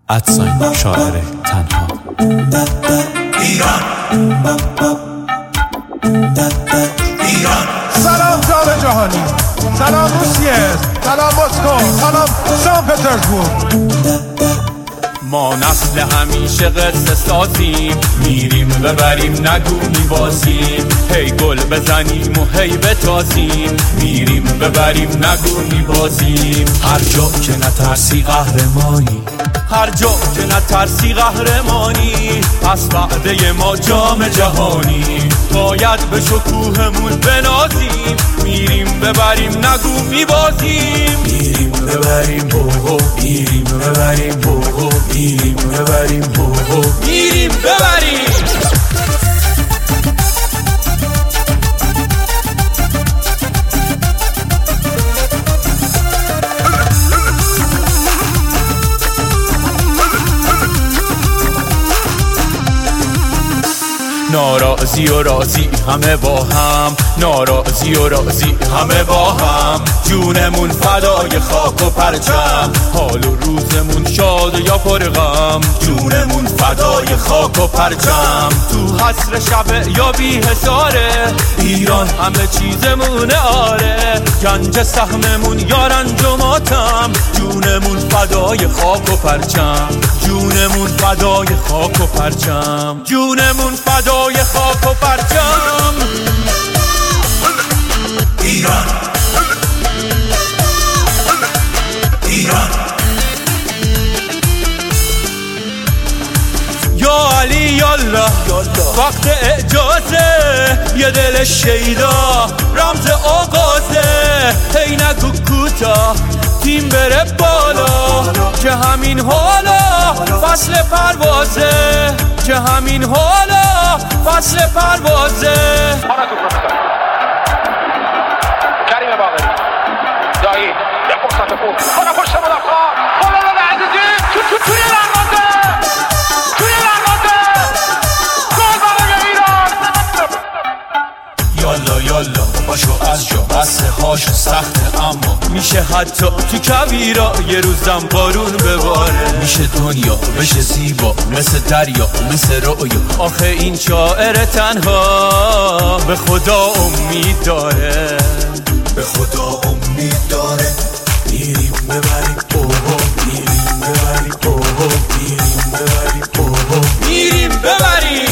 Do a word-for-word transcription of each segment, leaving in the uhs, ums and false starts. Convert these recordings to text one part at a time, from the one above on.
ادساین شاعر تنها. ایران ایران. سلام جام جهانی، سلام روسیه، سلام مسکو، سلام سن پترزبورگ. ما نسل همیشه قصه سازیم، میریم ببریم نگو میبازیم، هی گل بزنیم و هی بتازیم، میریم ببریم نگو میبازیم. هر جا که نترسی قهرمانی، هر جا که نترسی قهرمانی، پس وعده ما جام جهانی. باید به شکوهمون بنازیم، میریم ببریم نگو میبازیم، میریم ببریم بوهو، میریم ببریم بوهو، میریم ببریم بوهو، میریم ببریم. ناراضی و راضی همه با هم، ناراضی و راضی همه با هم، جونمون فدای خاک و پرچم، حال و روزمون شاد یا پر غم، جونمون فدای خاک و پرچم. تو حسر شب یا بی حساره، ایران همه چیزمونه آره، گنج سهممون یا رنج و ماتم، جونمون فدای خاک و پرچم، جونمون فدای خاک و پرچم، جونمون فدای خاک و پرچم. ایران ایران. یا علی یالله وقت اجازه، یه دل شیدا رمز آغازه، هی نگو کوتا تیم بره بالا، که همین حالا فصل پروازه، که همین حالا فصل پروازه. کریم باقری دایی یه فرصت خوب خدا پشت مدافع بالا داده عزیزی تو توی لغاده توی لغاده گل برای ایران. یالا یالا باشو از جا، بسه هاشو سخته اما میشه حتی تو کویرا یه روزم بارون بباره، میشه دنیا بشه زیبا مثل دریا مثل رویا. آخه این شاعر تنها به خدا امید داره، به خدا امید داره. میریم ببریم اوهو، میریم ببریم اوهو، میریم ببریم اوهو، میریم ببریم.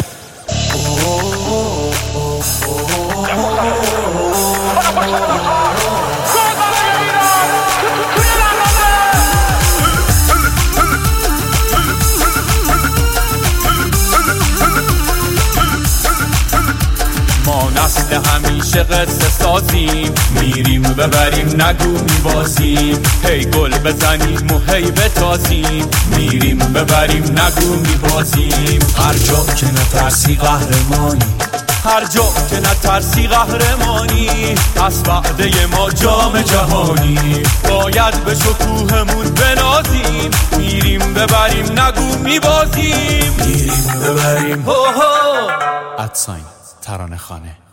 ما نسل همیشه قصه سازیم، میریم ببریم نگو میبازیم، هی گل بزنیم و هی بتازیم، میریم ببریم نگو میبازیم. هر جا که نترسی قهرمانی، هر جا که نترسی قهرمانی، پس وعده ما جام جهانی. باید به شکوهمون بنازیم، میریم ببریم نگو میبازیم، میریم ببریم. هو هو. ادساین ترانه خانه.